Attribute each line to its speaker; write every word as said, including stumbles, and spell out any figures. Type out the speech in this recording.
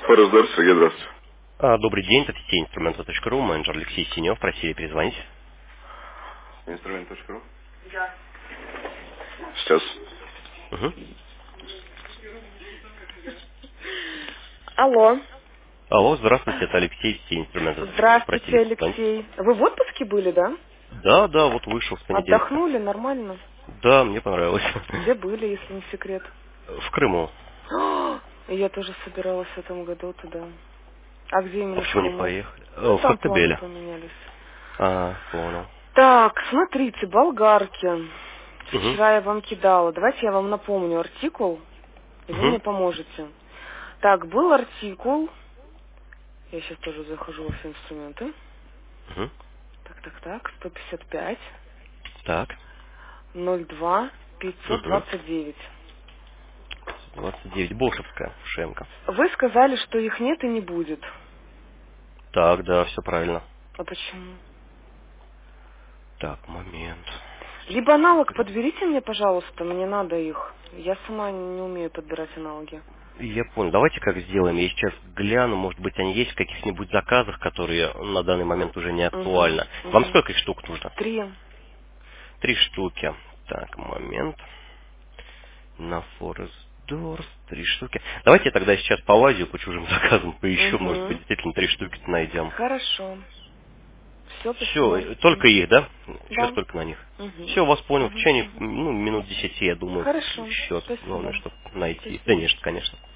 Speaker 1: Форес Сергей, здравствуйте.
Speaker 2: А, добрый день, это сеть инструмента точка ру, менеджер Алексей Синев, просили перезвонить.
Speaker 1: Инструмент точка ру? Сейчас.
Speaker 2: Угу.
Speaker 3: Алло.
Speaker 2: Алло, здравствуйте, это Алексей, сеть инструмента точка ру,
Speaker 3: Здравствуйте,
Speaker 2: просили перезвонить.
Speaker 3: Алексей. Вы в отпуске были, да?
Speaker 2: Да, да, вот вышел с понедельника.
Speaker 3: Отдохнули? Нормально?
Speaker 2: Да, мне понравилось.
Speaker 3: Где были, если не секрет?
Speaker 2: В Крыму.
Speaker 3: А, Я тоже собиралась в этом году туда. А где
Speaker 2: А
Speaker 3: именно в
Speaker 2: почему не
Speaker 3: Крыму?
Speaker 2: поехали? Э,
Speaker 3: Ну,
Speaker 2: В
Speaker 3: там планы
Speaker 2: Коктебеле.
Speaker 3: поменялись.
Speaker 2: А, понял.
Speaker 3: Так, смотрите, болгарки.
Speaker 2: Угу.
Speaker 3: Вчера я вам кидала. Давайте я вам напомню артикул, и вы
Speaker 2: Угу.
Speaker 3: мне поможете. Так, был артикул. Я сейчас тоже захожу во все инструменты.
Speaker 2: Угу.
Speaker 3: Так, так, так. сто пятьдесят пять.
Speaker 2: Так.
Speaker 3: ноль два. пятьсот
Speaker 2: Угу.
Speaker 3: двадцать девять.
Speaker 2: двадцать девять, Болшевская, Шемка.
Speaker 3: Вы сказали, что их нет и не будет.
Speaker 2: Так, да, все правильно.
Speaker 3: А почему?
Speaker 2: Так, момент.
Speaker 3: Либо аналог подберите мне, пожалуйста, мне надо их. Я сама не умею подбирать аналоги.
Speaker 2: Я понял. Давайте как сделаем. Я сейчас гляну, может быть, они есть в каких-нибудь заказах, которые на данный момент уже не
Speaker 3: Угу,
Speaker 2: актуальны. Вам
Speaker 3: угу.
Speaker 2: сколько их штук нужно?
Speaker 3: Три.
Speaker 2: Три штуки. Так, момент. На Forest Doors три штуки. Давайте я тогда сейчас полазю по чужим заказам, поищу, может быть,
Speaker 3: Угу.
Speaker 2: действительно три штуки найдем.
Speaker 3: Хорошо. Все, спасибо.
Speaker 2: Все, только их, да? Сейчас
Speaker 3: Да.
Speaker 2: только на них.
Speaker 3: Угу.
Speaker 2: Все, вас понял. В
Speaker 3: Угу.
Speaker 2: течение
Speaker 3: Угу.
Speaker 2: ну, минут десяти, я думаю,
Speaker 3: Хорошо.
Speaker 2: счет. Главное,
Speaker 3: Спасибо.
Speaker 2: чтобы найти.
Speaker 3: Спасибо.
Speaker 2: Конечно, конечно.